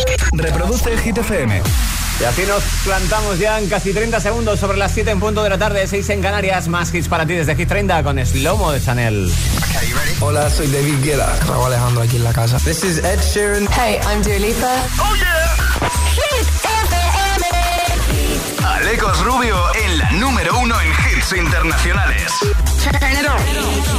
Reproduce Hit FM. Y así nos plantamos ya en casi 30 segundos sobre las 7 en punto de la tarde, 6 en Canarias. Más hits para ti desde Hit 30 con Slow-Mo de Chanel. Okay, ready? Hola, soy David Guetta. Raúl Alejandro aquí en la casa. This is Ed Sheeran. Hey, I'm Dua Lipa. Oh yeah. Hit FM. Alecos Rubio en la número 1 en hits internacionales. Turn it on.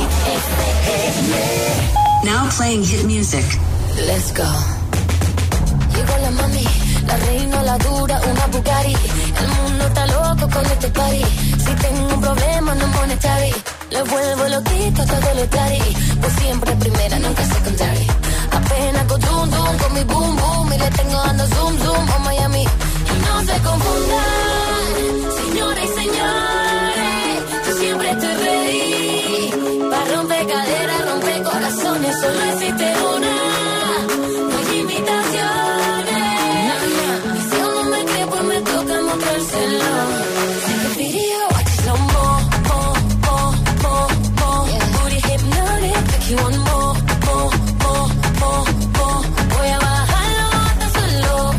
Now playing hit music. Let's go. Llegó la mami, la reina, la dura, una Bugatti. El mundo está loco con este party. Si tengo un problema no monetary, le vuelvo loquito todo lo tari. Pues siempre primera, nunca secondary. Apenas con zoom zoom, con mi boom boom. Y le tengo dando zoom zoom a Miami. Y no se confundan, señoras y señores, yo siempre estoy ready. Para romper caderas, romper corazones, solo existe una. No hay imitaciones. Y si uno me cree, pues me toca mostrárselo. Take a video, watch it slow mo, mo, mo, mo, mo. Booty hypnotic, make you want more, more, more, more, more. Voy a bajarlo hasta solo,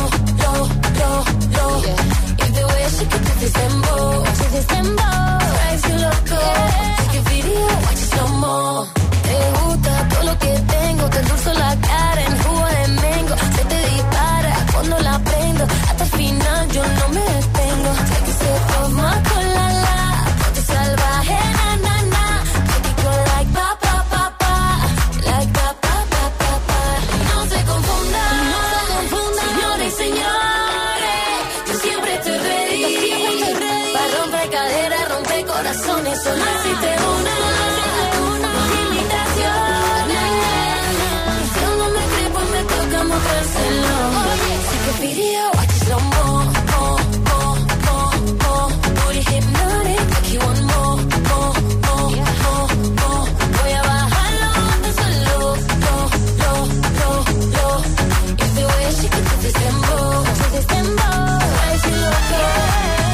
lo. If the way she could do this dembow, drives you loco. Take a video, watch it slow mo. Te gusta todo lo que tengo, te endulzo la cara en jugo de mango. Se te dispara cuando la prendo, hasta el final yo no me detengo. Take a sip of my cola, ponte salvaje, na, na, na. Make it go like pa, pa, pa, pa. Like pa, pa, pa, pa, pa. No se confundan, señores y señores, yo siempre estoy ready. Para romper caderas, romper corazones, solo existe una. Take a video, watch it slow mo, mo, mo, mo, mo. Booty hypnotic, make you want more, more, more, more, more. Voy a bajarlo hasta solo, lo. If the way she could do this dembow, drives you loco.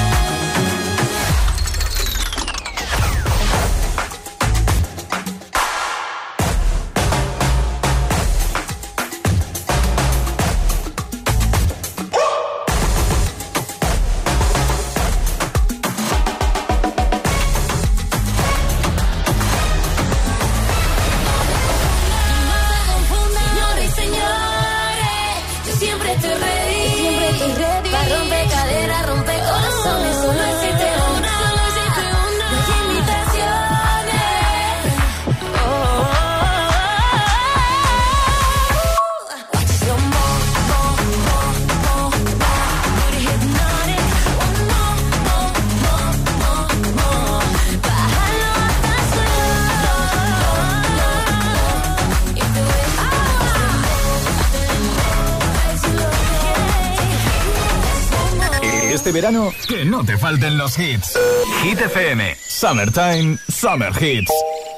Este verano, que no te falten los hits. Hit FM, Summertime, Summer Hits.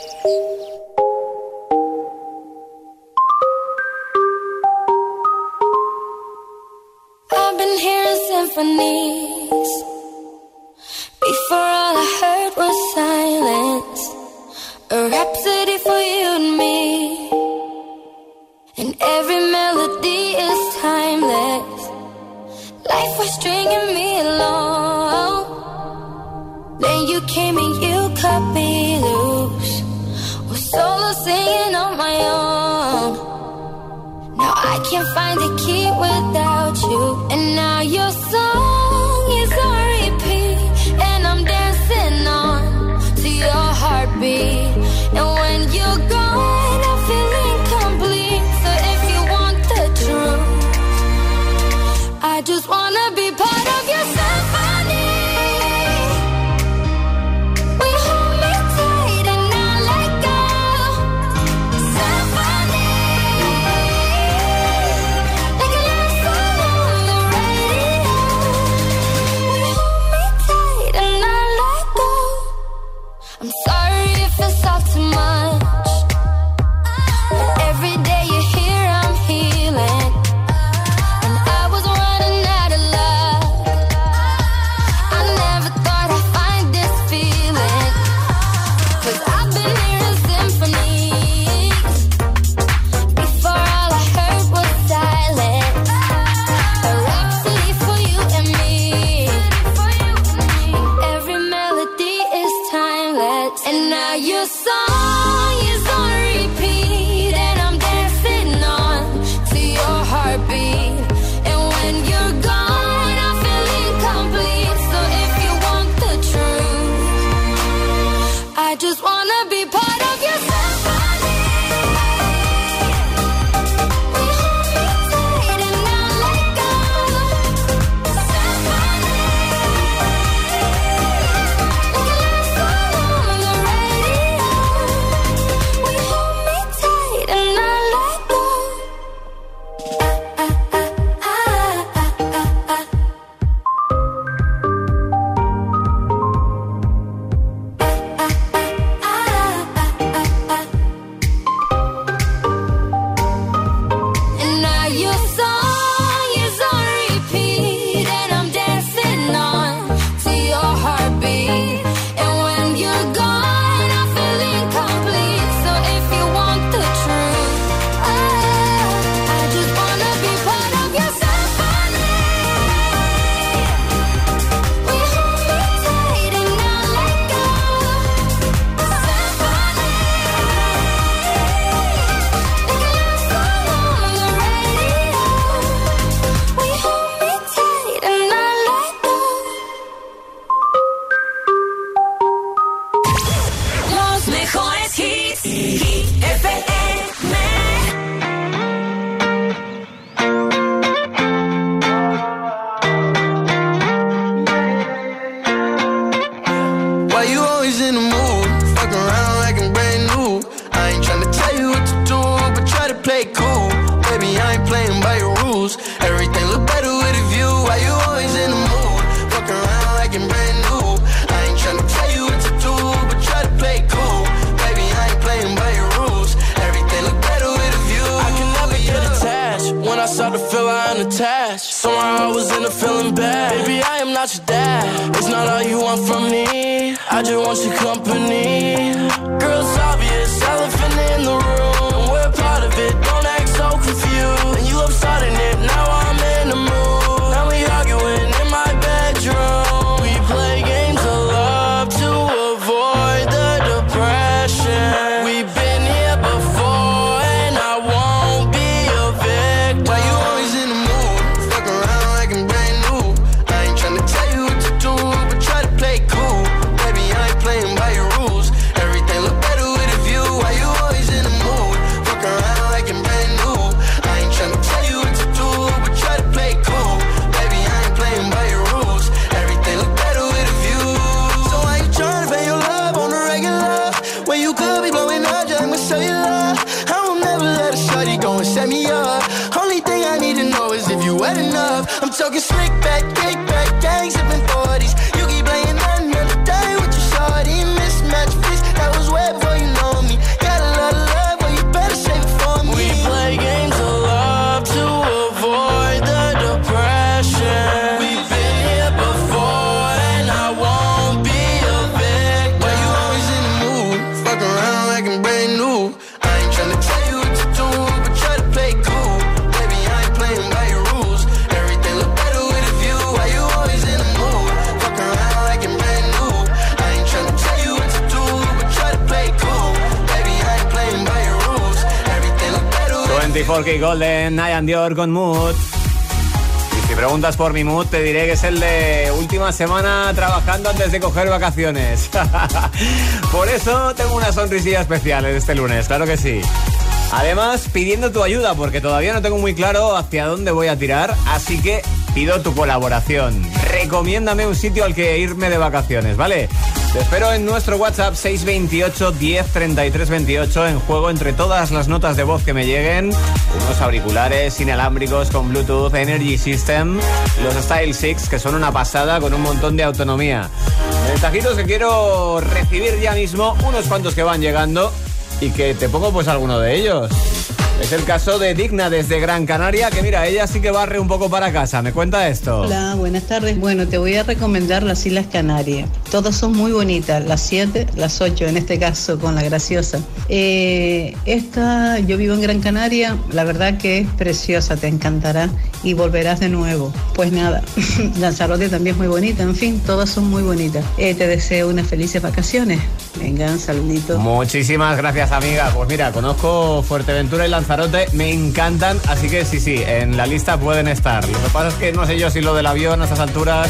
I've been hearing symphonies. Before all I heard was silence. A rhapsody for you and me. And every melody is timeless. Life was stringing me along. Then you came and you cut me loose. Was solo singing on my own. Now I can't find a key without you. And now your song is on repeat. And I'm dancing on to your heartbeat. And when you're gone, I feel incomplete. So if you want the truth, I just wanna be part of your symphony. We hold me tight and not let go. Symphony, like a love song on the radio. We hold me tight and not let go. I'm sorry if it's all too much, but every day you're here I'm healing. And I was running out of love. rules. Everything look better with a view. Why you always in the mood? Fuck around like you're brand new. I ain't tryna tell you what to do, but try to play cool. Baby, I ain't playing by your rules. Everything look better with a view. I can never get attached. When I start to feel I'm attached, somehow I was in a feeling bad. Baby, I am not your dad. It's not all you want from me. I just want your company. Girl, it's obvious, elephant in the room. We're part of it, don't act so confused. And you love starting it, now I'm in the mood. Now we arguing in my bedroom. We play games of love to avoid the depression. We've been here before and I won't be a victim. Why you always in the mood? Fuck around like I'm brand new. I ain't tryna tell you what to do, but try to play cool. Baby, I ain't playing by your rules. Everything look better with a view. Why you always in the mood? Fuck around like I'm brand new. I ain't tryna tell you what to do, but try to play cool. Baby, I ain't playing by your rules. Everything look better with a view. So why you tryna pay your love on the regular when you could be blowing up just with cellular? I will never let a shorty go and set me up. Only thing I need to know is if you wet enough. I'm talking slick back, kick back, gang sipping 40s. You keep playing another day with your shorty. Mismatch fish, that was way before you know me. Got a lot of love, well you better save it for me. We play games of love to avoid the depression. We've been here before and I won't be a victim. Why you always in the mood? Fuck around like I'm brand new. I ain't tryna tell you what to do, but try to play cool. Baby, I ain't playing by your rules. Everything look better with a view. Why you always in the mood? Fuck around like I'm brand new. I ain't tryna tell you what to do, but try to play cool. Baby, I ain't playing by your rules. Everything look better with a view. 24K Golden, Ian Dior con Mood. Y si preguntas por mi mood, te diré que es el de última semana trabajando antes de coger vacaciones. Por eso tengo una sonrisilla especial este lunes, claro que sí. Además, pidiendo tu ayuda, porque todavía no tengo muy claro hacia dónde voy a tirar, así que pido tu colaboración. Recomiéndame un sitio al que irme de vacaciones, ¿vale? Te espero en nuestro WhatsApp 628 10 33 28. En juego entre todas las notas de voz que me lleguen, unos auriculares inalámbricos con Bluetooth, Energy System, los Style 6, que son una pasada con un montón de autonomía. Mensajitos que quiero recibir ya mismo, unos cuantos que van llegando y que te pongo pues alguno de ellos. Es el caso de Digna desde Gran Canaria, que mira, ella sí que barre un poco para casa. Me cuenta esto. Hola, buenas tardes. Bueno, te voy a recomendar las Islas Canarias. Todas son muy bonitas, las 7, las 8 en este caso, con la Graciosa. Yo vivo en Gran Canaria, la verdad que es preciosa, te encantará y volverás de nuevo. Pues nada, Lanzarote también es muy bonita, en fin, todas son muy bonitas. Te deseo unas felices vacaciones. Venga, un saludito. Muchísimas gracias, amiga. Pues mira, conozco Fuerteventura y Lanzarote, me encantan, así que sí, en la lista pueden estar. Lo que pasa es que no sé yo si lo del avión a estas alturas...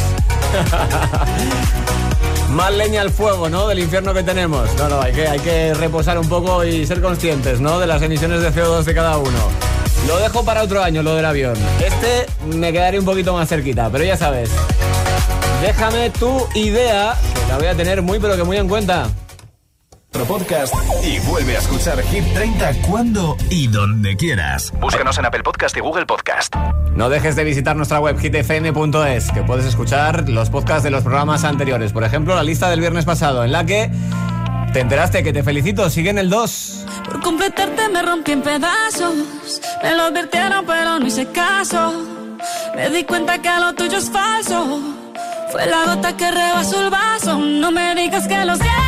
Más leña al fuego, ¿no? Del infierno que tenemos. No, hay que reposar un poco y ser conscientes, ¿no? De las emisiones de CO2 de cada uno. Lo dejo para otro año, lo del avión. Me quedaré un poquito más cerquita, pero ya sabes. Déjame tu idea, que la voy a tener muy pero que muy en cuenta. Podcast y vuelve a escuchar Hit 30 cuando y donde quieras. Búscanos en Apple Podcast y Google Podcast. No dejes de visitar nuestra web hitfm.es, que puedes escuchar los podcasts de los programas anteriores. Por ejemplo, la lista del viernes pasado, en la que te enteraste, que te felicito, sigue en el 2. Por completarte me rompí en pedazos. Me lo advirtieron pero no hice caso. Me di cuenta que lo tuyo es falso. Fue la gota que rebasó el vaso. No me digas que lo sientes.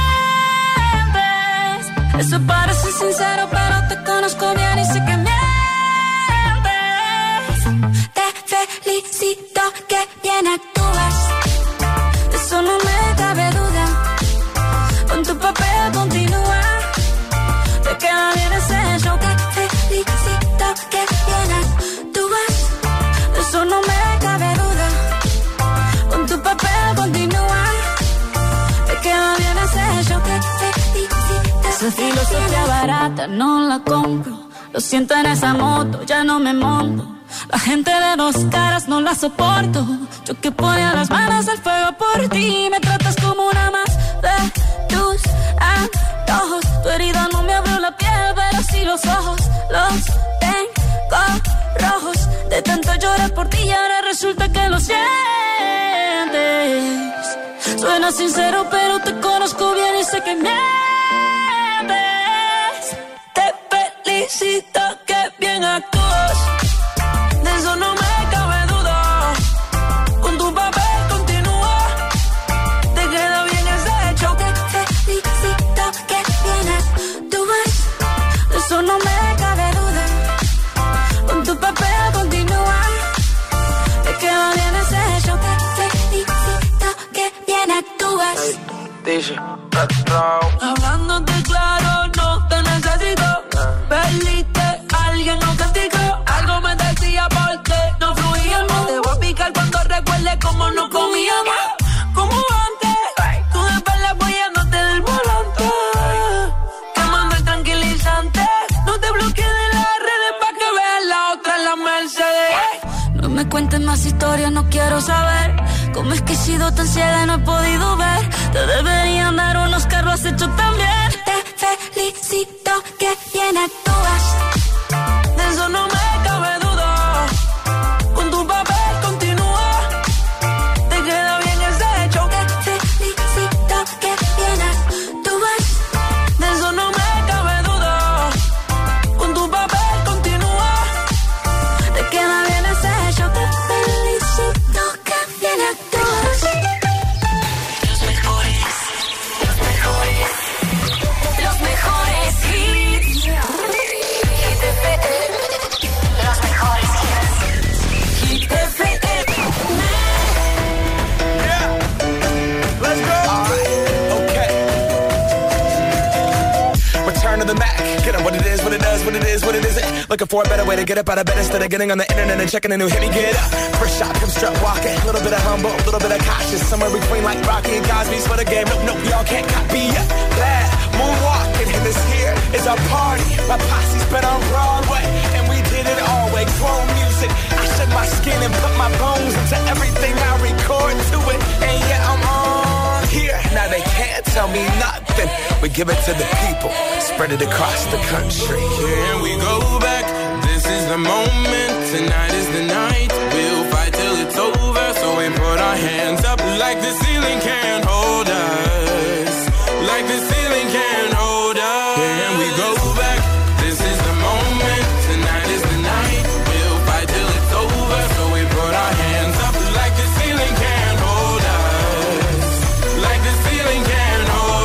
Eso parece sincero, pero te conozco bien y sé que mientes. Te felicito, que bien actúas. De eso no me cabe duda. Con tu papel continúa. Te queda bien ese show. Te felicito, que bien actúas. De eso no me cabe duda. Con tu papel continúa. Te queda bien ese show. Esa filosofía barata no la compro. Lo siento en esa moto, ya no me monto. La gente de dos caras no la soporto. Yo que ponía las manos al fuego por ti. Me tratas como una más de tus antojos. Tu herida no me abrió la piel, pero sí los ojos. Los tengo rojos. De tanto lloré por ti y ahora resulta que lo sientes. Suena sincero, pero te conozco bien y sé que mientes. Te felicito, que bien actúas. De eso no me cabe duda. Con tu papel continúa. Te queda bien ese hecho. Te felicito, que bien actúas. De eso no me cabe duda. Con tu papel continúa. Te queda bien ese hecho. Te felicito, que bien actúas. Dice, hablándote claro, no te necesito. Perdiste, alguien no castigó. Algo me decía porque no fluíamos. Te voy a picar cuando recuerde cómo nos comíamos. Como antes, tú de espalda apoyándote del volante. Quemando el tranquilizante. No te bloquees de las redes pa' que veas la otra en la Mercedes. No me cuentes más historias, no quiero saber. Cómo es que he sido tan ciega y no he podido ver. Te deberían dar unos carros hechos también. Te felicito, que bien actúas. De eso no me cabe duda. Con tu papel continúa. Te queda bien ese hecho. Te felicito, que bien actúas. De eso no me cabe duda. Con tu papel continúa. Te queda bien ese hecho. Te felicito, que bien actúas. Los mejores hits. Hit FM. Los mejores hits. Hit FM. let's go. Okay. Return to the Mac. Get up what it is, what it does, what it is, what it isn't. Looking for a better way to get up out of bed instead of getting on the internet and checking a new hit. Me get up. First shot, come strut walking. A little bit of humble, a little bit of cautious. Somewhere between like Rocky and Cosby's for the game. Nope, y'all can't copy yet. Glad moonwalking, and this here is our party. My posse's been on Broadway, and we did it all way. Grown music. I shed my skin and put my bones into everything I record to it. And yeah, I'm on here. Now they can't tell me nothing. We give it to the people, spread it across the country. Here we go back. This is the moment. Tonight is the night. We'll fight till it's over. So we put our hands up like the ceiling can't hold us. Like the ceiling can't hold us. Here we go back. This is the moment. Tonight is the night. We'll fight till it's over. So we put our hands up like the ceiling can't hold us. Like the ceiling can't hold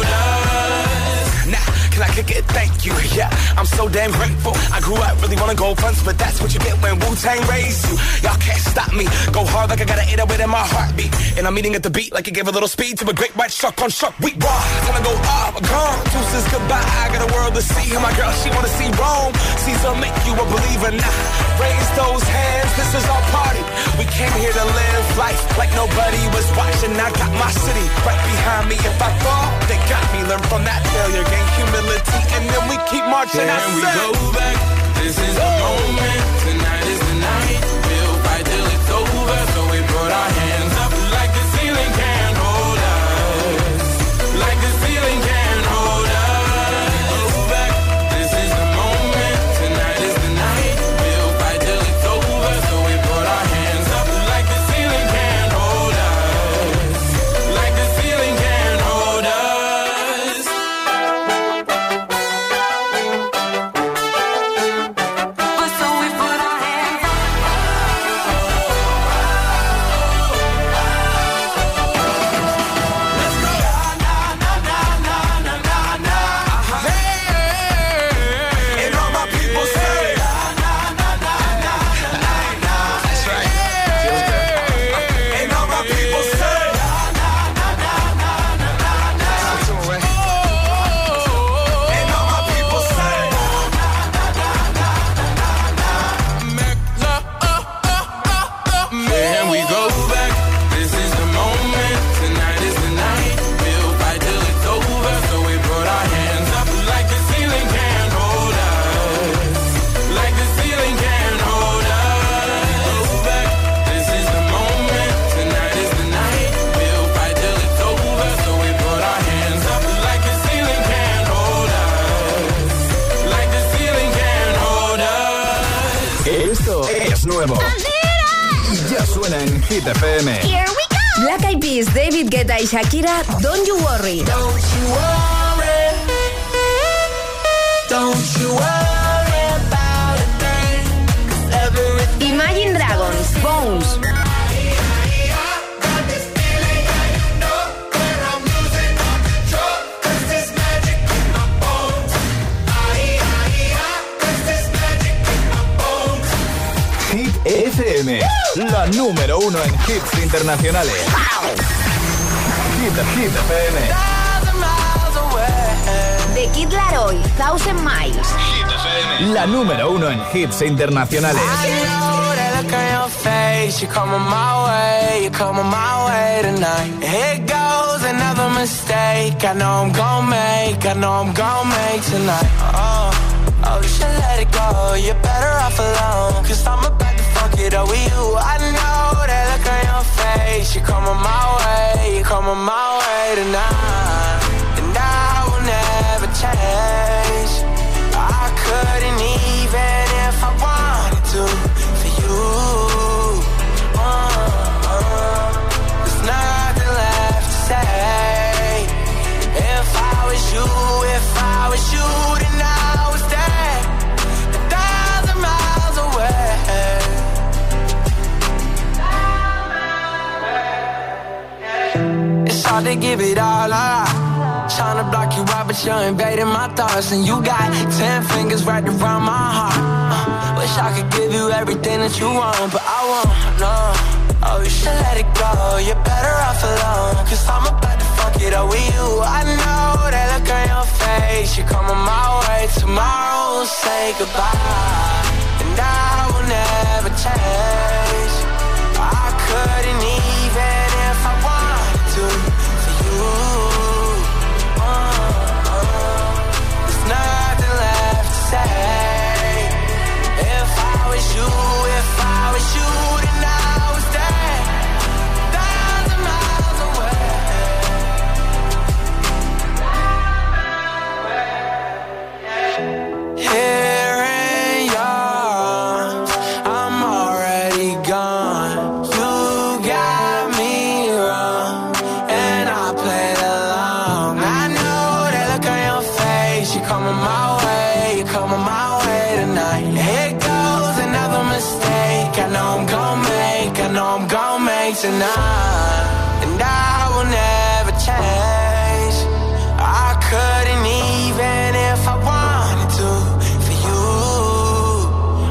us. Now, can I kick it? Thank you. Yeah, I'm so damn grateful. I grew up really wanna go fronts, but that's what you get when Wu-Tang raised you. Y'all can't stop me. Go hard like I got an 808 in my heartbeat. And I'm eating at the beat like it gave a little speed to a great white shark on shark. We raw. Time to go up, gone. Deuces goodbye. I got a world to see. And my girl, she wanna see Rome. Caesar make you a believer now. Raise those hands. This is our party. We came here to live life like nobody was watching. I got my city right behind me. If I fall, they got me. Learn from that failure, gain humility, and then we keep marching. Can we go back? This is the moment. Tonight is the night. We'll fight till it's over. So we put our hands up like the ceiling can't hold us. Like the ceiling can't hold us. Go back. This is the moment. Tonight is the night. We'll fight till it's over. So we put our hands up like the ceiling can't hold us. Like the ceiling can't hold us. So we put our hands up. suena en Hit FM. Here we go. Black Eyed Peas, David Guetta y Shakira, Don't You Worry. Don't you worry. Don't you worry about a thing. 'Cause everything. Imagine Dragons, Bones. Hit FM, la número 1 en hits internacionales. Hit FM. The Kid Laroi, Thousand Miles. Hit FM, la número 1 en hits internacionales. Look on your face, you're coming my way, you're coming my way tonight. Here goes another mistake, I know I'm gonna make, I know I'm gonna make tonight. Oh, you should let it go, you're better off alone. 'Cause I'm about to fuck it up with you. I know that look on your face, you're coming my way, you're coming my way tonight. And I will never change, I couldn't even if I wanted to. There's nothing left to say. If I was you, then I was there, 1,000 miles away. It's hard to give it all up. Trying to block you out, but you're invading my thoughts. And you got 10 fingers wrapped around my heart. Wish I could give you everything that you want, but I won't, no. Oh, you should let it go, you're better off alone. 'Cause I'm about to fuck it up with you. I know that look on your face, you're coming my way. Tomorrow we'll say goodbye, and I will never change. I couldn't even if I wanted to, for you. There's nothing left to say. If I was you, then I was there, 1,000 miles away. Here in yours, I'm already gone. You got me wrong, and I played along. I know that look on your face, you're coming my way, you're coming my way tonight. Here goes another mistake, I know I'm gonna make tonight. And I will never change, I couldn't even if I wanted to, for you.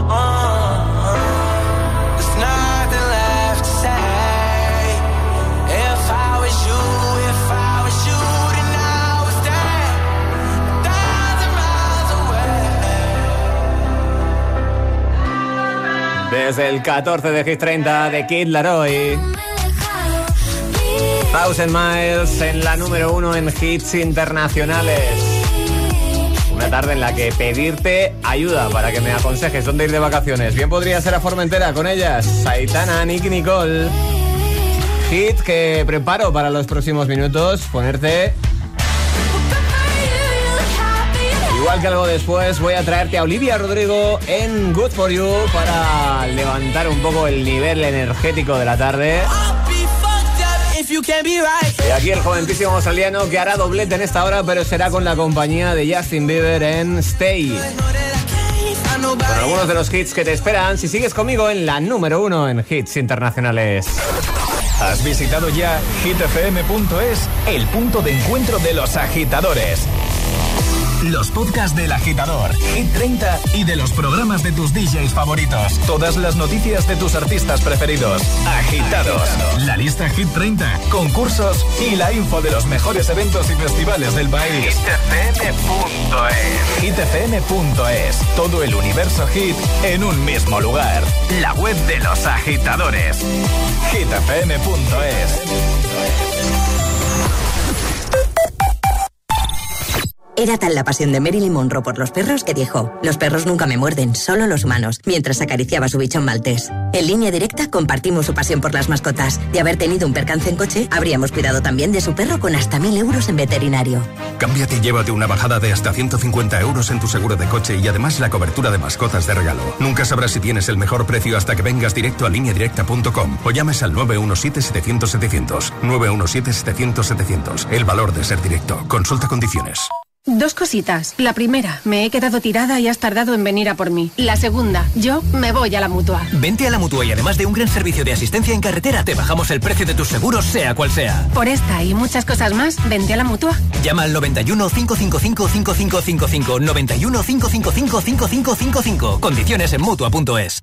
There's nothing left to say. If I was you, then I was there, 1,000 miles away. Desde el 14 de Hit 30 de Kid Laroi, 1,000 Miles en la número 1 en hits internacionales. Una tarde en la que pedirte ayuda para que me aconsejes dónde ir de vacaciones. Bien podría ser a Formentera con ellas, Aitana, Nicky Nicole. Hit que preparo para los próximos minutos, ponerte. Igual que algo después voy a traerte a Olivia Rodrigo en Good For You para levantar un poco el nivel energético de la tarde. Y aquí el jovencísimo australiano que hará doblete en esta hora, pero será con la compañía de Justin Bieber en Stay. Con algunos de los hits que te esperan si sigues conmigo en la número 1 en hits internacionales. ¿Has visitado ya hitfm.es, el punto de encuentro de los agitadores? Los podcasts del Agitador, Hit 30 y de los programas de tus DJs favoritos. Todas las noticias de tus artistas preferidos. Agitados. La lista Hit 30, concursos y la info de los mejores eventos y festivales del país. hitfm.es. hitfm.es. Todo el universo hit en un mismo lugar. La web de los agitadores. hitfm.es. Era tal la pasión de Marilyn Monroe por los perros que dijo: los perros nunca me muerden, solo los humanos, mientras acariciaba su bichón maltés. En Línea Directa compartimos su pasión por las mascotas. De haber tenido un percance en coche, habríamos cuidado también de su perro con hasta 1.000 euros en veterinario. Cámbiate y llévate una bajada de hasta 150 euros en tu seguro de coche y además la cobertura de mascotas de regalo. Nunca sabrás si tienes el mejor precio hasta que vengas directo a lineadirecta.com o llames al 917-700-700. 917-700-700. El valor de ser directo. Consulta condiciones. Dos cositas. La primera, me he quedado tirada y has tardado en venir a por mí. La segunda, yo me voy a la Mutua. Vente a la Mutua y además de un gran servicio de asistencia en carretera, te bajamos el precio de tus seguros, sea cual sea. Por esta y muchas cosas más, vente a la Mutua. Llama al 91 555 5555. 91 555 5555. Condiciones en Mutua.es.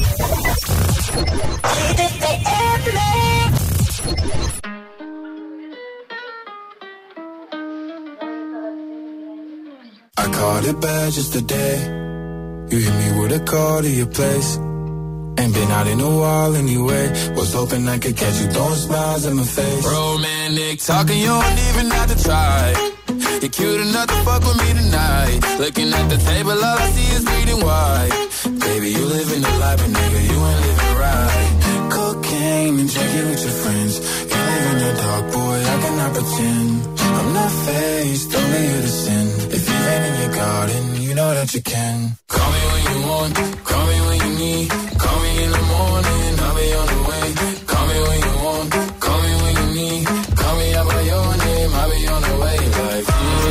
I caught it bad just today. You hit me with a call to your place. Ain't been out in a while anyway. Was hoping I could catch you throwing smiles in my face. Romantic talking, you don't even have to try. You're cute enough to fuck with me tonight. Looking at the table, all I see is bleeding white. Baby, you living the life, but nigga, you ain't living right. Cocaine and drinking with your friends. You live in the dark, boy, I cannot pretend. I'm not faced, only you to sin. If you ain't in your garden, you know that you can. Call me when you want, call me when you need. Call me in the morning, I'll be on the way. Call me when you want, call me when you need. Call me out by your name, I'll be on the way. Like,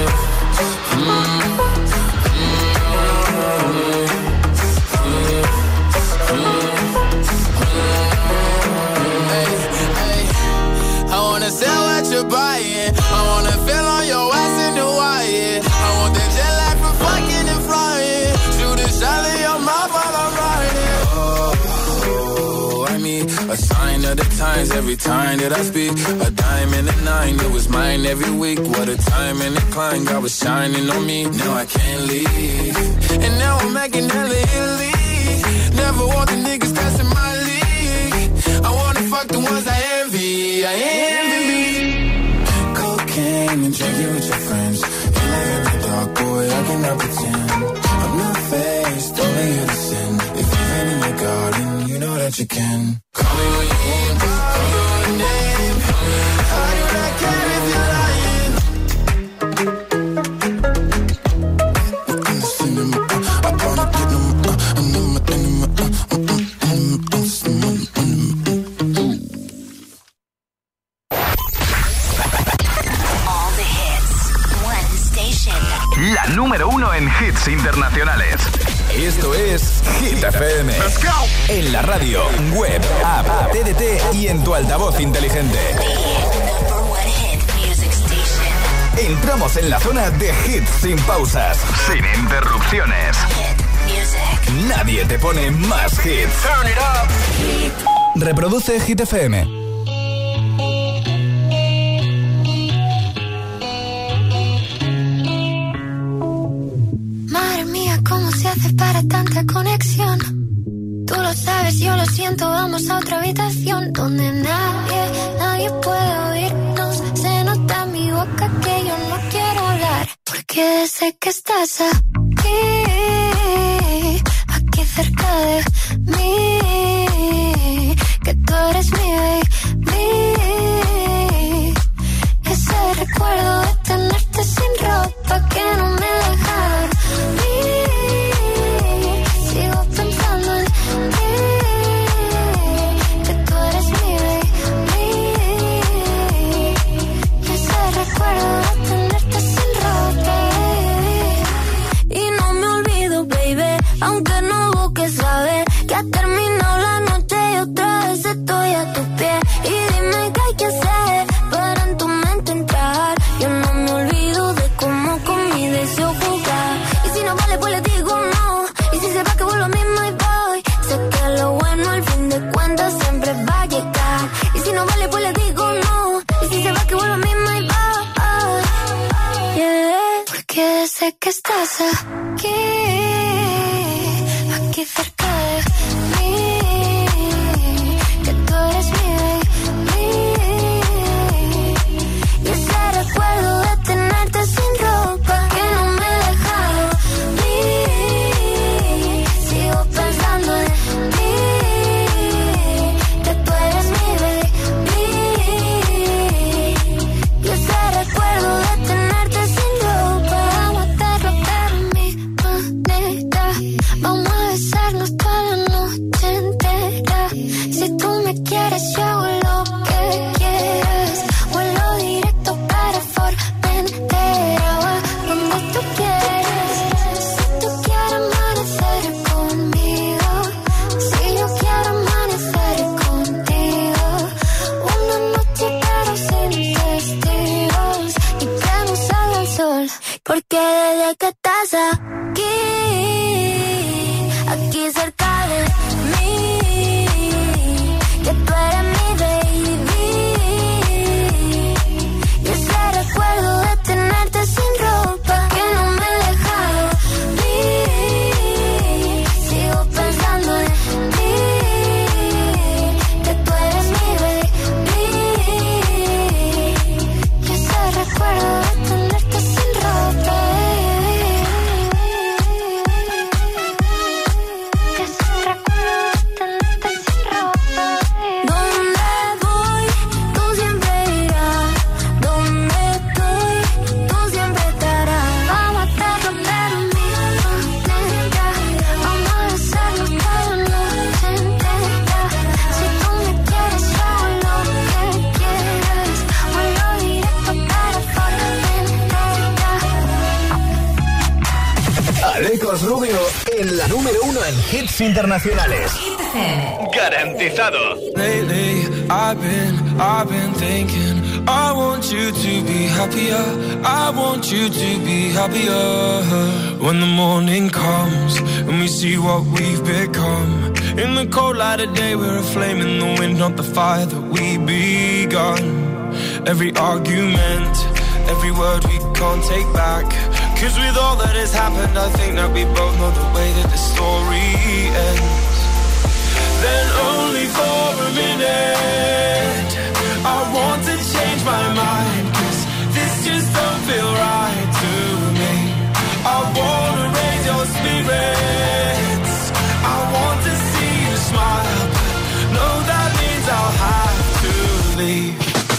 I wanna sell what you're buying. I wanna feel on your ass in Hawaii. I want that jet lag from fucking and flying. Shoot a shot in your mouth while I'm riding. Oh, I mean, a sign of the times every time that I speak. A dime and a nine, it was mine every week. What a time and a climb, God was shining on me. Now I can't leave. And now I'm making hella Italy. Never want the niggas passing my league. I wanna fuck the ones I envy. I envy. Cocaine and drinking with your friends. You live in the dark, boy, I cannot pretend. I'm not faced, only you to sin. If you've been in your garden, you know that you can. Call me when you want, call me your name. I do not care if you're lying. La número 1 en hits internacionales. Esto es Hit FM. Let's go. En la radio, web, app, TDT y en tu altavoz inteligente. Entramos en la zona de hits sin pausas, sin interrupciones. Nadie te pone más hits. Turn it up. Reproduce Hit FM. ¿Cómo se hace para tanta conexión? Tú lo sabes, yo lo siento, vamos a otra habitación donde nadie puede oírnos. Se nota en mi boca que yo no quiero hablar, porque sé que estás aquí cerca de mí, que tú eres mi baby. Ese recuerdo de tenerte sin ropa que no me deja dormir. Sigo pensando en ti, que tú eres mi baby. Ese recuerdo de tenerte sin ropa. Y no me olvido, baby, aunque no busques saber que ha terminado la noche y otra vez estoy a tus pies. Y dime qué hay que hacer para en tu mente entrar. Yo no me olvido de cómo con mi deseo jugar. Y si no vale, pues le digo no. Y si se va, que vuelvo a mí, my boy. Sé que lo bueno al fin de cuentas siempre va a llegar. Y si no vale, pues le digo no. Y si se va, que vuelvo a mí, my boy. Yeah. Porque sé que estás aquí cerca de mí, que tú eres mi baby. Y ese recuerdo de tenerte sin ropa que quieres, yo hago lo que quieras. Vuelo directo para Formentera, donde tú quieras. Si tú quieres amanecer conmigo, si yo quiero amanecer contigo, una noche pero sin testigos y que no salga el sol, porque desde que estás aquí cerca de mí, que tú eres mi baby, y ese recuerdo de tenerte sin ropa que no me deja dormir. Sigo pensando en ti, que tú eres mi baby, y ese recuerdo de tenerte sin ropa. Alecos Rubio en la número 1 en hits internacionales. Garantizado. Lately, I've been thinking, I want you to be happier. I want you to be happier. When the morning comes and we see what we've become. In the cold light of day, we're a flame in the wind, not the fire that we begun. Every argument, every word we can't take back. 'Cause with all that has happened, I think that we both know the way that the story ends. Then only for a minute, I want to change my mind, 'cause this just don't feel right to me. I wanna raise your spirits, I want to see you smile, but no, that means I'll have to leave.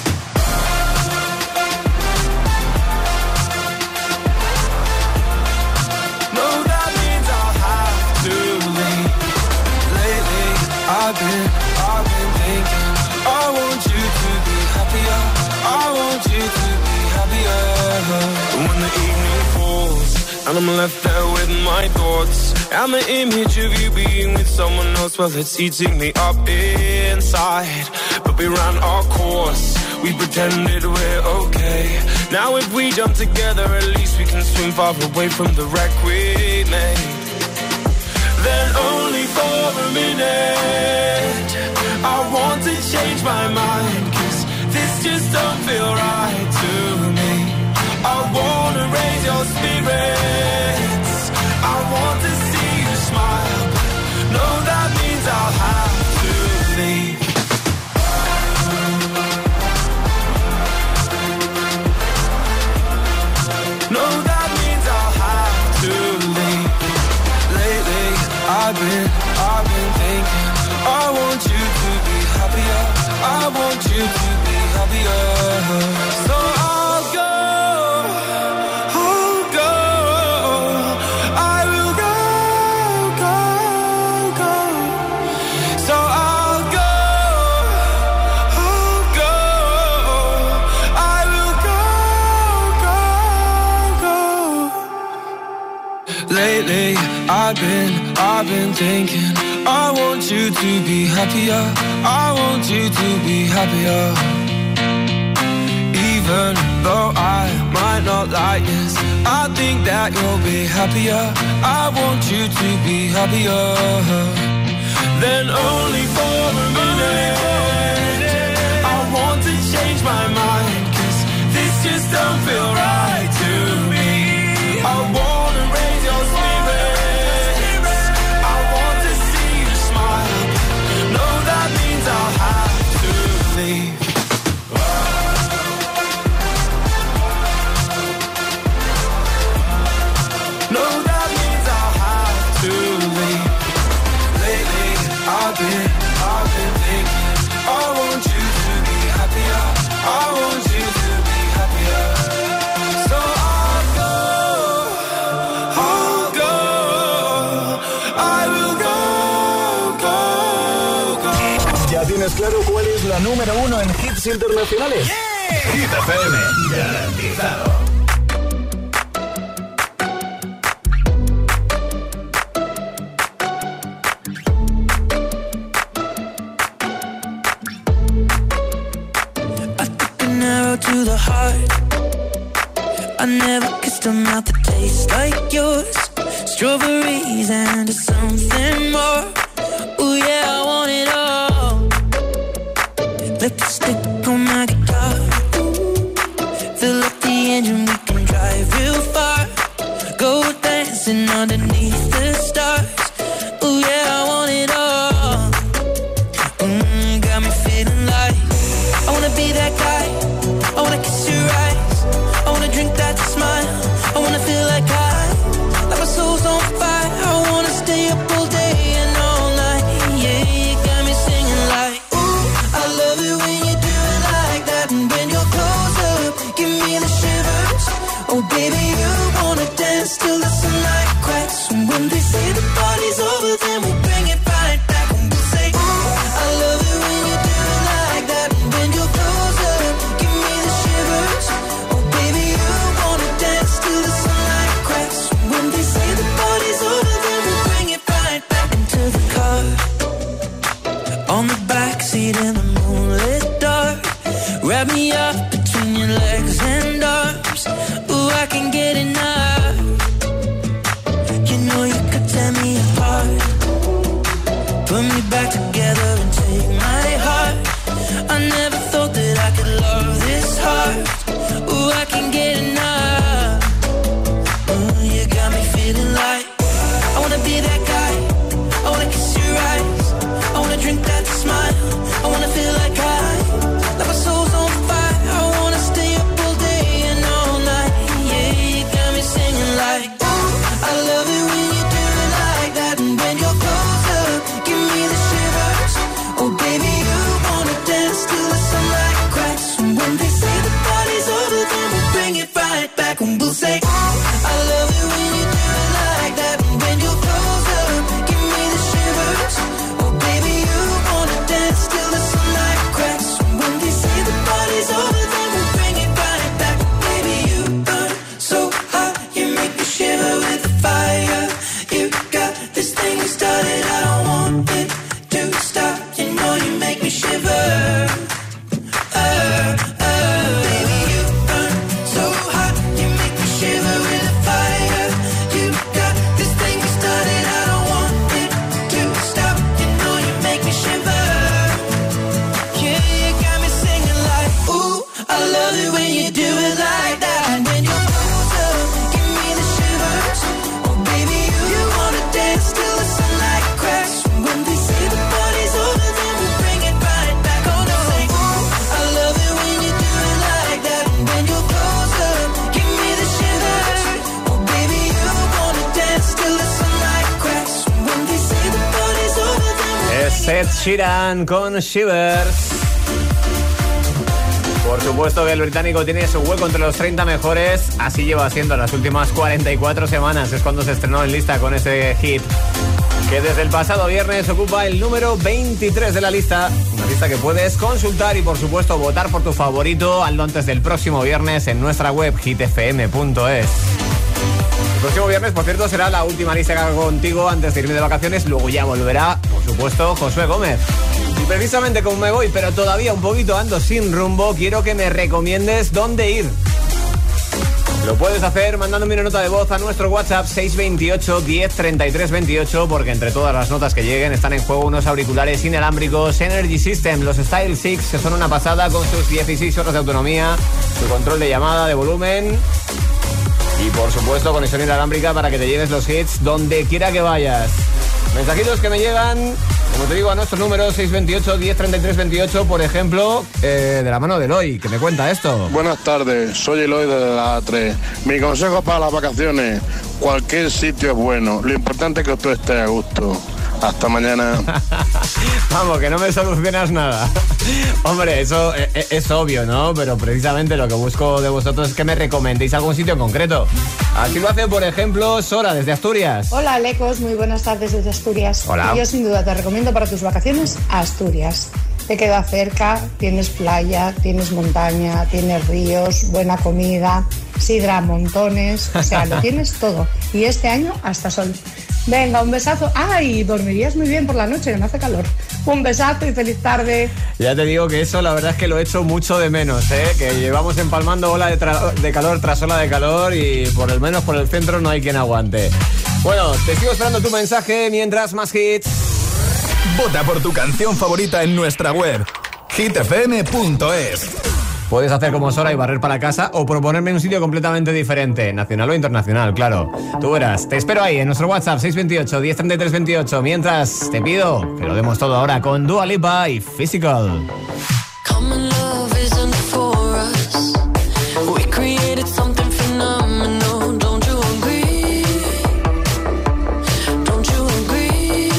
I've been thinking, I want you to be happier. I want you to be happier. When the evening falls and I'm left there with my thoughts, and the image of you being with someone else, well, it's eating me up inside. But we ran our course, we pretended we're okay. Now if we jump together, at least we can swim far away from the wreck we made. Then only for a minute, I want to change my mind, 'cause this just don't feel right to me. I wanna raise your spirits, I want to see you smile, but no, that means I'll have to leave. No, that means I'll have to leave. Lately, I've been thinking, I want you to be happier. I want you to be happier. So I'll go, I will go. So I'll go, I will go. Lately, I've been thinking, I want you to be happier. I want you to be happier. Even though I might not like this, I think that you'll be happier. I want you to be happier. Then only for a minute, I want to change my mind, 'cause this just don't feel right to me. I wanna raise your spirits, I want to see you smile, no, that means I'll have to leave. No, that means I'll have to leave. Lately, I've been tienes claro cuál es la número 1 en hits internacionales? Yeah. Hit FM, garantizado. To the heart, I never kissed a mouth that tastes like yours. Strawberries and something more. Ooh yeah, I want it all. Lipstick on my guitar. Fill up the engine, we can drive real far. Go dancing underneath the stars. Ooh yeah, I want it all. Got me feeling like I wanna be that guy. I wanna kiss your eyes. I wanna drink that smile. I wanna feel like my soul's on fire. I wanna stay up all day and all night. Yeah, you got me singing like, ooh, I love it when you do it like that. And when you're close up, give me the shivers. Oh baby, you wanna dance till the sunlight cracks. And when they say the party's over, then we'll bring it right back. And we'll say, ooh, I love it when you do it like that. And when you're close up, give me the shivers. Oh baby, you wanna dance till the sunlight cracks. When they say the party's over, then we'll bring it right back into the car. On the backseat in the moonlit dark. Wrap me up between your legs and arms. Ooh, I can get enough. You know you could tear me apart. Put me back together and take my heart. I never thought that I could love this hard. Ooh, I can get enough. Ooh, you got me feeling like I wanna be that guy. I wanna kiss your eyes. I wanna drink that smile. I wanna feel like my soul's on fire. I wanna stay up all day and all night. Yeah, you got me singing like, ooh, I love it when you do it like that. And when you're close up, give me the shivers. Oh baby, you wanna dance till the sunlight cracks. And when they say the party's over, then we'll bring it right back. And we'll say, ooh, I love it when you do it like that. And when you're close up, give me the shivers. Oh baby, you wanna dance till the sunlight cracks. And when they say the party's over, then we'll bring it right back. Baby, you burn so hot, you make me shiver with the fire. You got this thing started, I don't want it to stop. You know you make me shiver. Baby, you burn so hot, you make me shiver with the fire. You got this thing started, I don't want it to stop. You know you make me shiver. Yeah, you got me singing like, ooh, I love it when you do it like that. And when you're close up, give me the shivers. Oh baby, you wanna dance till the sunlight cracks. When they say the party's over, then we'll bring it right back. Oh no, say, ooh, I love it when you do it like that. And when you're close up, give me the shivers. Oh baby, you wanna dance till the sunlight cracks. When they say the party's over, then we'll Es Ed Sheeran con Shivers. Por supuesto que el británico tiene su hueco entre los 30 mejores. Así lleva siendo las últimas 44 semanas. Es cuando se estrenó en lista con ese hit, que desde el pasado viernes ocupa el número 23 de la lista. Una lista que puedes consultar y por supuesto votar por tu favorito hazlo antes del próximo viernes en nuestra web hitfm.es. El próximo viernes, por cierto, será la última lista que hago contigo antes de irme de vacaciones. Luego ya volverá, por supuesto, Josué Gómez. Y precisamente como me voy, pero todavía un poquito ando sin rumbo, quiero que me recomiendes dónde ir. Lo puedes hacer mandándome una nota de voz a nuestro WhatsApp 628 10 33 28, porque entre todas las notas que lleguen están en juego unos auriculares inalámbricos Energy System, los Style 6, que son una pasada con sus 16 horas de autonomía, su control de llamada, de volumen y por supuesto conexión inalámbrica para que te lleves los hits donde quiera que vayas. Mensajitos que me llegan, como te digo, a nuestro número 628 10 33 28, por ejemplo, de la mano de Eloy, que me cuenta esto. Buenas tardes, soy Eloy de la A3. Mi consejo para las vacaciones: cualquier sitio es bueno, lo importante es que tú estés a gusto. Hasta mañana. Vamos, que no me solucionas nada. Hombre, eso es obvio, ¿no? Pero precisamente lo que busco de vosotros es que me recomendéis algún sitio en concreto. Así lo hace, por ejemplo, Sora, desde Asturias. Hola, Lecos, muy buenas tardes desde Asturias. Hola. Yo sin duda te recomiendo para tus vacaciones Asturias. te queda cerca, tienes playa, tienes montaña, tienes ríos, buena comida, sidra a montones, o sea, lo tienes todo. Y este año hasta sol. Venga, un besazo. ¡Ay! Dormirías muy bien por la noche, que no hace calor. Un besazo y feliz tarde. Ya te digo que eso la verdad es que lo echo mucho de menos, ¿eh? Que llevamos empalmando ola de calor tras ola de calor y por lo menos por el centro no hay quien aguante. Bueno, te sigo esperando tu mensaje mientras más hits. Vota por tu canción favorita en nuestra web, hitfm.es. Puedes hacer como Sora y barrer para casa o proponerme un sitio completamente diferente, nacional o internacional, claro. Tú verás, te espero ahí en nuestro WhatsApp 628 1033 28. Mientras te pido que lo demos todo ahora con Dua Lipa y Physical. Common love isn't for us. We created something phenomenal. Don't you agree? Don't you agree?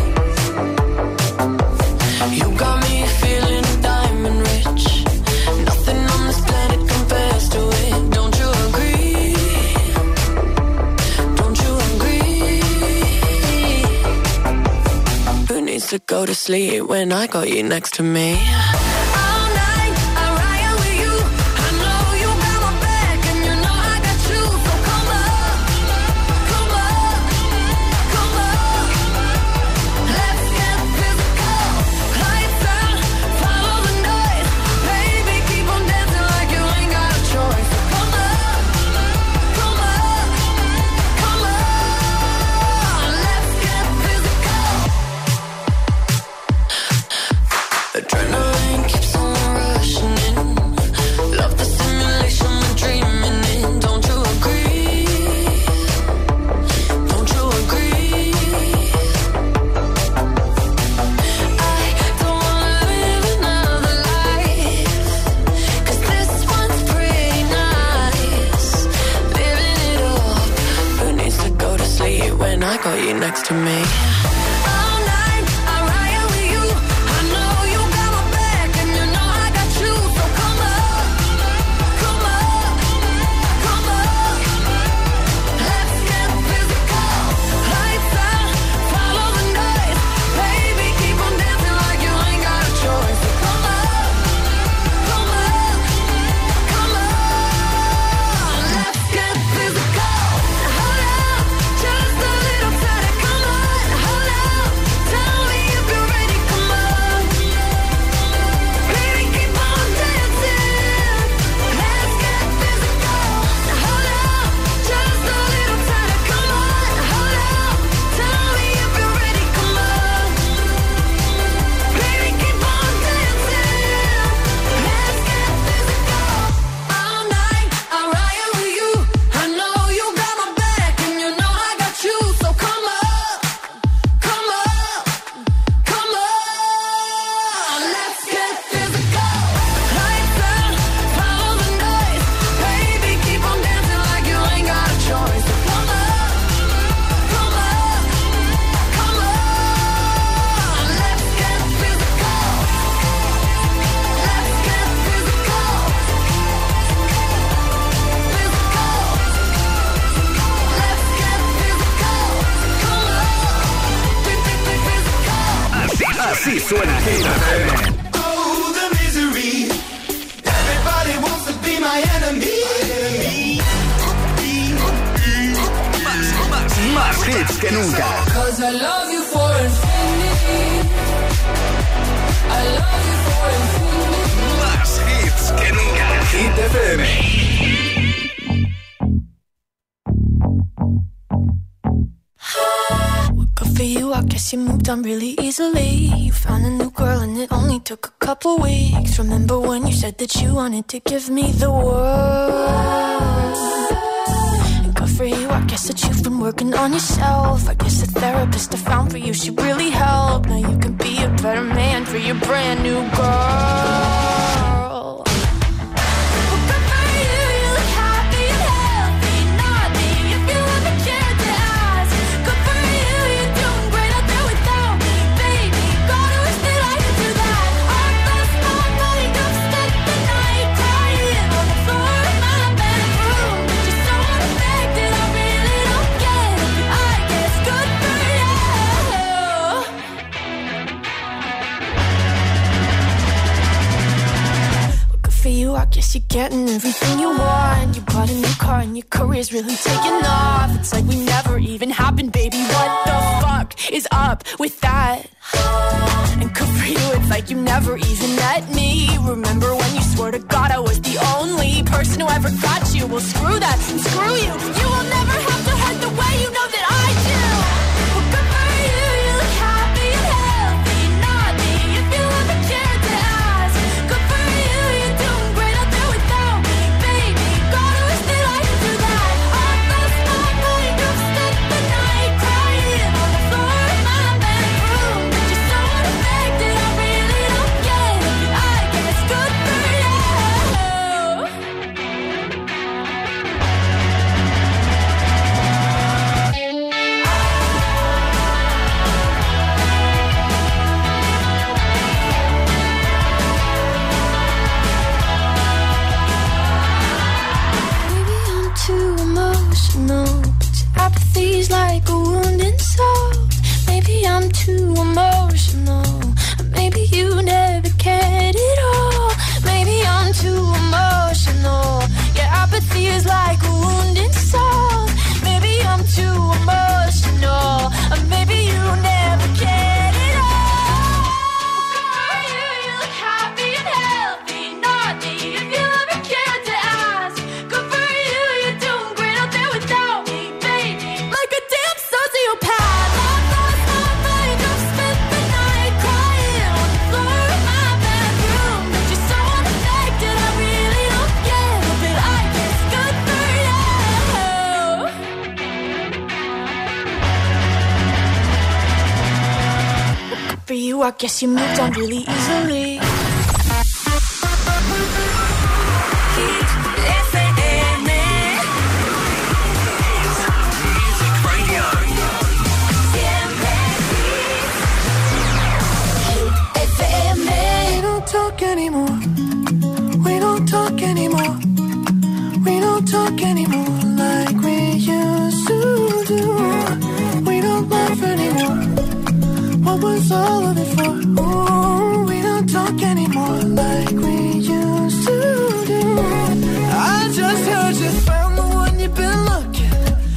You got me feeling diamond rich. Nothing on this planet compares to it. Don't you agree? Don't you agree? Who needs to go to sleep when I got you next to me? Next to me. Así suena Hit FM. Oh, the misery. Everybody wants to be my enemy. Más hits que nunca. 'Cause I love you for infinity. I love you for infinity. Más hits que nunca. Hit FM. Good for you, I guess you moved on really easily. You found a new girl and it only took a couple weeks. Remember when you said that you wanted to give me the world? And good for you, I guess that you've been working on yourself. I guess the therapist I found for you, she really helped. Now you can be a better man for your brand new girl. I guess you're getting everything you want. You bought a new car and your career's really taking off. It's like we never even happened, baby. What the fuck is up with that? And good for you, it's like you never even met me. Remember when you swore to God I was the only person who ever got you? Well, screw that and screw you. You will never have to hurt the way you know that I do. Well, good for you, you look happy and healthy. Not me, if you ever cared to ask. Good for you, you're doing great out there without me, baby. God, I wish that I could do that. All those small nights, spent the night crying on the floor of my bedroom. But you're so unaffected, I really don't get it. I guess good for you. Maybe I'm too emotional, but apathy's like a wounded soul. Maybe I'm too emotional, maybe you never cared at all. Maybe I'm too emotional, yeah, apathy is like a wounded soul. Maybe I'm too emotional, maybe you never cared at all. You look happy and healthy, not me, if you ever cared to ask. Good for you, you're doing great out there without me, baby. Like a damn sociopath. Lost my mind, I've spent the night crying on the floor of my bedroom. But you're so unaffected, I really don't get it. But I guess good for you. Good for you, I guess you moved on really easily. We don't talk anymore. We don't talk anymore. We don't talk anymore like we used to do. We don't laugh anymore. What was all of it for? Ooh, we don't talk anymore like we used to do. I just heard you found the one you've been looking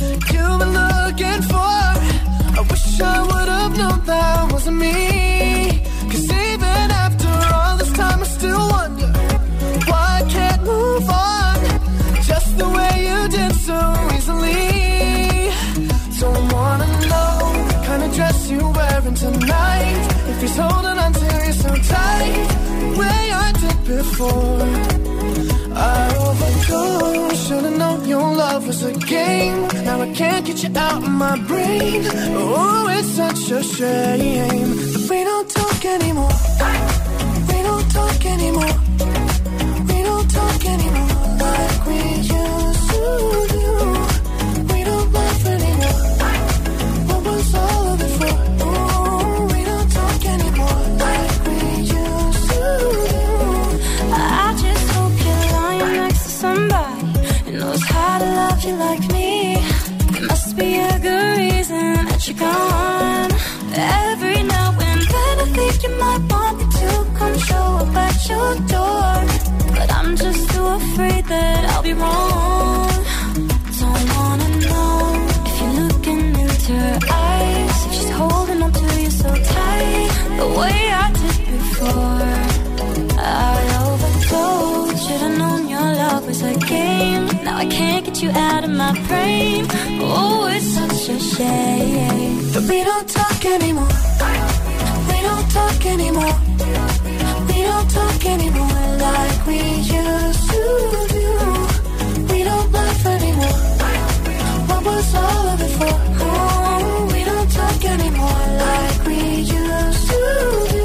for. I wish I would have known that wasn't me. 'Cause even after all this time I still wonder why I can't move on just the way you did so easily. Don't wanna know the kind of dress you're wearing tonight, if he's holding on to you so tight the way I did before. I overdosed, should've known your love was a game. Now I can't get you out of my brain. Oh, it's such a shame. But we don't talk anymore. We don't talk anymore. We don't talk anymore like we used to do. We don't laugh anymore. What was all of it for? Oh, we don't talk anymore like we used to do. I just hope you're lying next to somebody who knows how to love you like me. There must be a good reason that you're gone. Every now and then I think you might want me to come show up at your door, but I'm just too afraid that I'll be wrong. Don't wanna know if you're looking into her eyes, if she's holding on to you so tight the way I did before. I overdosed, should've known your love was a game. Now I can't get you out of my brain. Oh, it's such a shame that we don't talk anymore. We don't talk anymore. We don't talk anymore like we used to do. We don't laugh anymore. What was all of it for? Oh, we don't talk anymore like we used to do.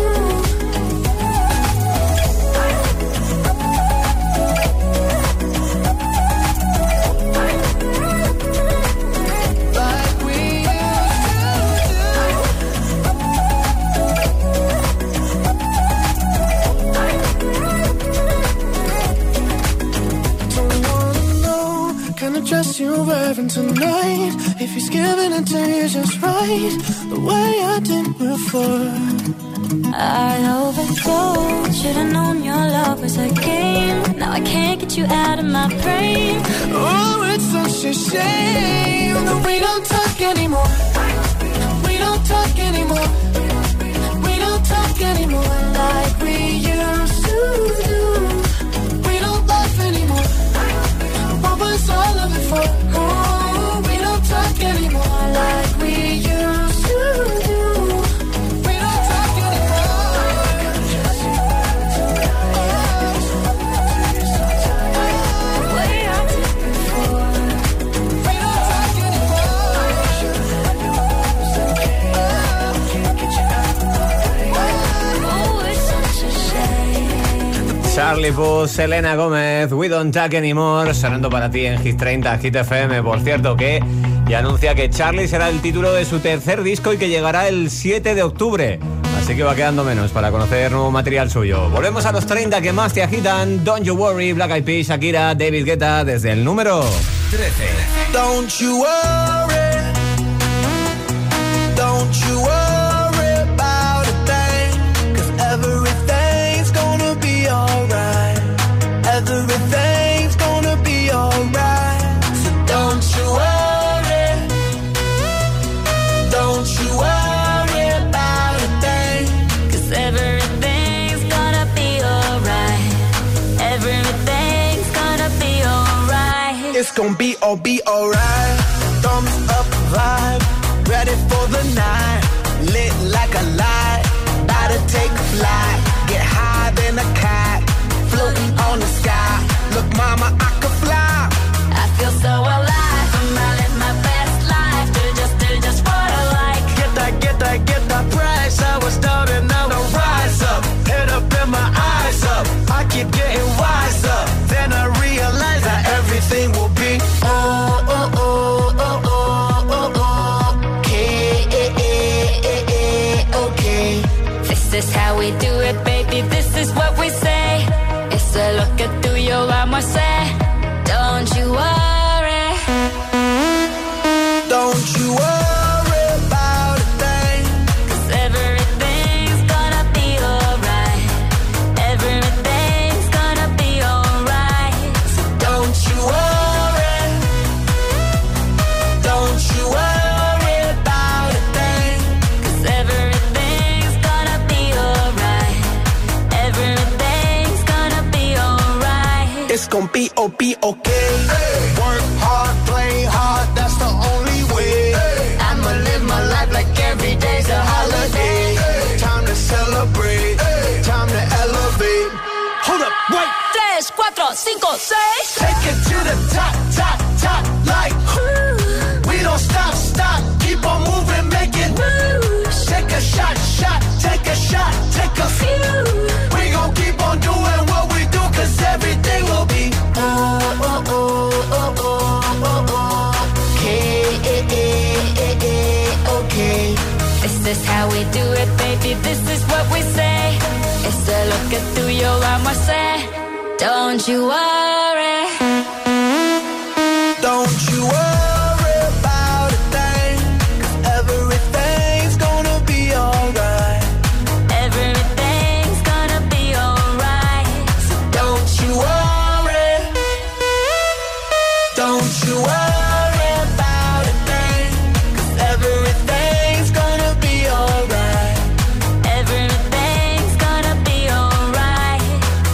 Dress you're wearing tonight, if he's giving it to you just right the way I did before. I overdosed, should've known your love was a game. Now I can't get you out of my brain. Oh, it's such a shame that we don't talk anymore. We don't talk anymore. We don't talk anymore like we used to do. We don't laugh anymore. What was all of it for? Oh, we don't talk anymore like we used to do. We don't talk Charlie Puth, Selena Gómez, We Don't Talk Anymore, sonando para ti en Hit 30, Hit FM. Por cierto, que ya anuncia que Charlie será el título de su tercer disco y que llegará el 7 de octubre. Así que va quedando menos para conocer nuevo material suyo. Volvemos a los 30 que más te agitan. Don't You Worry, Black Eyed Peas, Shakira, David Guetta, desde el número 13. Don't you worry. Don't you worry about a thing. 'Cause everything's gonna be alright. Everything's gonna be alright. So don't you worry. Don't you worry about a thing. 'Cause everything's gonna be alright. Everything's gonna be alright. It's gonna be alright. Thumbs up vibe. Ready for the night. Lit like a light. About to take a flight. Get higher than a cat. Floating on the sky. Look, mama, I could fly. I feel so alive. I'm living my best life. Do just what I like. Get that price. I was down and now I rise up. Head up and my eyes up. I keep getting wiser. Then I realize that everything will be okay. This is how we do it, baby. This is what we say. It's a look at tuyo, vamos a hacer. Don't you worry. Don't you worry about a thing. 'Cause everything's gonna be alright. Everything's gonna be alright. So don't you worry. Don't you worry about a thing. 'Cause everything's gonna be alright. Everything's gonna be alright. It's gonna be okay. Work hard, play hard, that's the only way. I'ma live my life like every day's a holiday. Time to celebrate, time to elevate. Hold up, wait. 3, 4, 5, 6. Take it to the top, top, top, like we don't stop, stop, keep on moving, make it moves. Take a shot, shot, take a shot, take a few. We gon' keep on doing what we do, 'cause everything will be okay. This is how we do it, baby. This is what we say. It's a look at tuyo, vamos a hacer. Don't you worry. Don't you worry about a thing. 'Cause everything's gonna be alright. Everything's gonna be alright. So don't you worry. Don't you worry about a thing. 'Cause everything's gonna be alright. Everything's gonna be alright.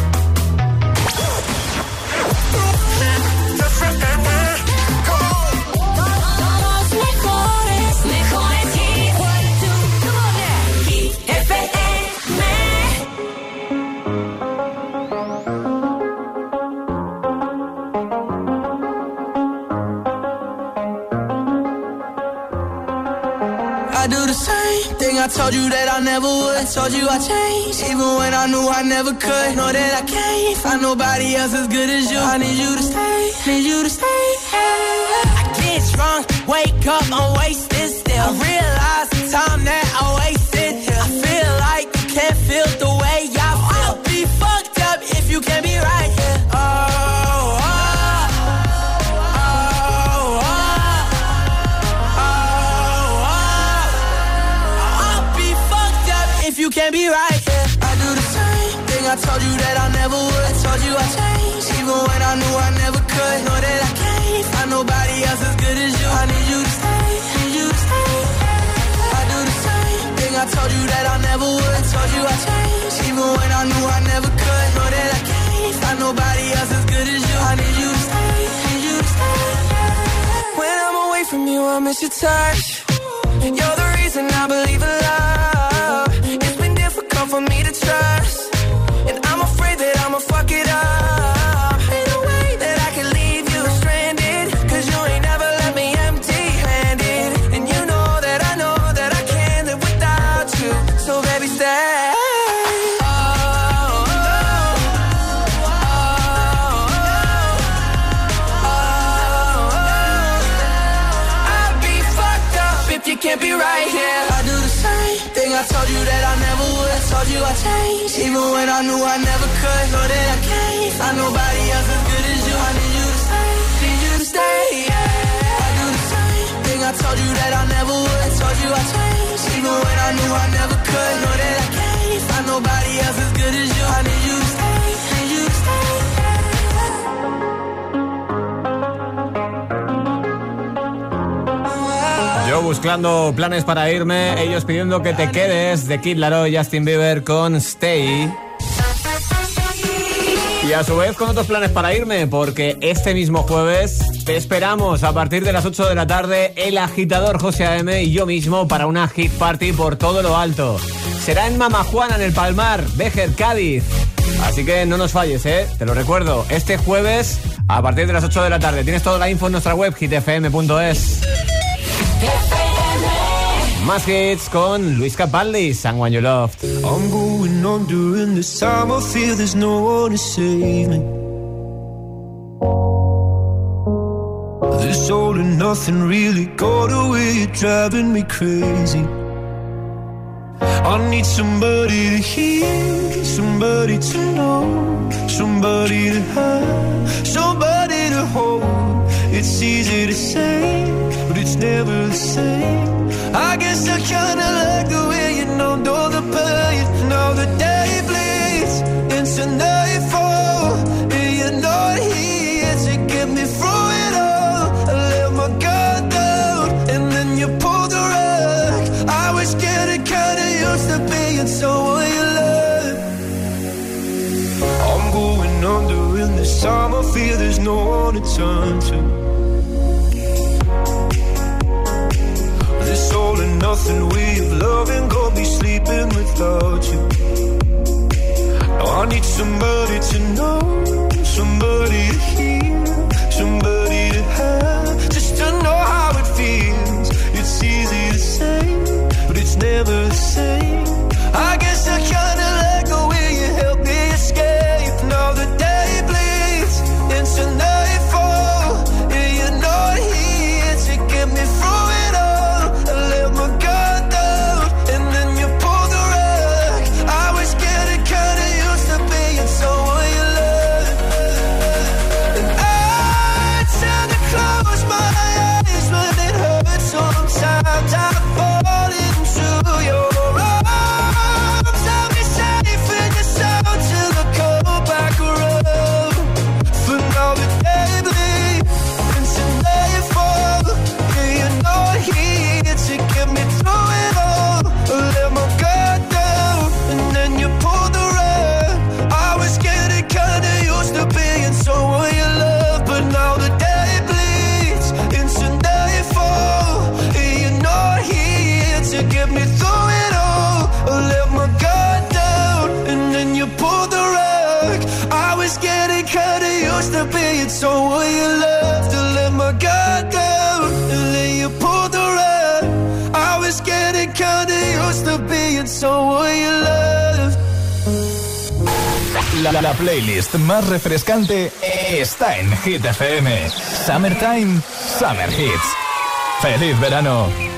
Los mejores hits. Hit FM. I do the same thing I told you that I never would. I told you I changed, even when I knew I never could. Know that I can't find nobody else as good as you. I need you to stay, need you to stay. I get drunk, wake up, I'm wasted still. I realize the time that I wasted here. I feel like you can't feel the way I feel. I'll be fucked up if you can't be right here. You can't be right, yeah. I do the same thing I told you that I I never would. I told you I changed, even when I knew I never could. Know that I can't find nobody else as good as you. I need you to stay, need you to stay. I do the same thing, I told you that I never would. I told you I changed, even when I knew I never could. Know that I can't find nobody else as good as you. I need you to stay, need you to stay. When I'm away from you, I miss your touch. You're the reason I believe in love. It's been difficult for me to trust, and I'm afraid that I'ma fuck it up. Ain't no way that I can leave you stranded, 'cause you ain't never left me empty-handed. And you know that I can't live without you. So baby, stay. You can't be right here. I do the same thing, I told you that I never would. I told you I changed, even when I knew I never could. Know that I can't find nobody else as good as you. I need you to stay, need you to stay, yeah. I do the same thing, I told you that I never would. I told you I changed, even when I knew I never could. Know that I can't find nobody else as good as you. I need you to stay, need you to stay. Yo buscando planes para irme, ellos pidiendo que te quedes, de Kid Laroi y Justin Bieber con Stay. Y a su vez con otros planes para irme, porque este mismo jueves te esperamos a partir de las 8 de la tarde, el agitador José A.M. y yo mismo para una hit party por todo lo alto. Será en Mama Juana, en el Palmar, Béjar, Cádiz. Así que no nos falles, te lo recuerdo, este jueves a partir de las 8 de la tarde. Tienes toda la info en nuestra web, hitfm.es. Más hits con Luis Capaldi, Someone You Loved. I'm going on during this time. I feel there's no one to save me. This all and nothing really got away. You're driving me crazy. I need somebody to hear, somebody to know, somebody to have, somebody to hold. It's easy to say, but it's never the same. I guess I kinda like the way you know the pain. Now the day bleeds into nightfall, and you're not here to get me through it all. I let my guard down, and then you pulled the rug. I was getting kinda used to being someone you love. I'm going under in this time. I feel there's no one to turn to. This all and nothing way of loving got me sleeping without you. Now I need somebody to know, somebody to hear, somebody to have, just to know how it feels. It's easy to say, but it's never the same. I guess I kinda like the way you help me escape. Now the day bleeds into nightfall, and you're not here to get me through it all. My guard down, and then you pulled the rug. I was getting kinda used to being someone you love. And I tend to close my eyes when it hurts. Sometimes I fall into your arms. I'll be safe in your sound till I come back around. For now the day bleeds into nightfall, and you're not here to get me through it all. I let my guard down, and then you pulled the rug. I was getting kinda used to being someone you love, but now the day bleeds into nightfall, and you're not here to get me through it all. I let my guard down, and then you pulled the rug. I was getting kinda used to being someone you love. To let my guard down, and then you pulled the rug. I was getting kinda used to being someone you love. La playlist más refrescante está en Hit FM. Summertime, Summer Hits. ¡Feliz verano!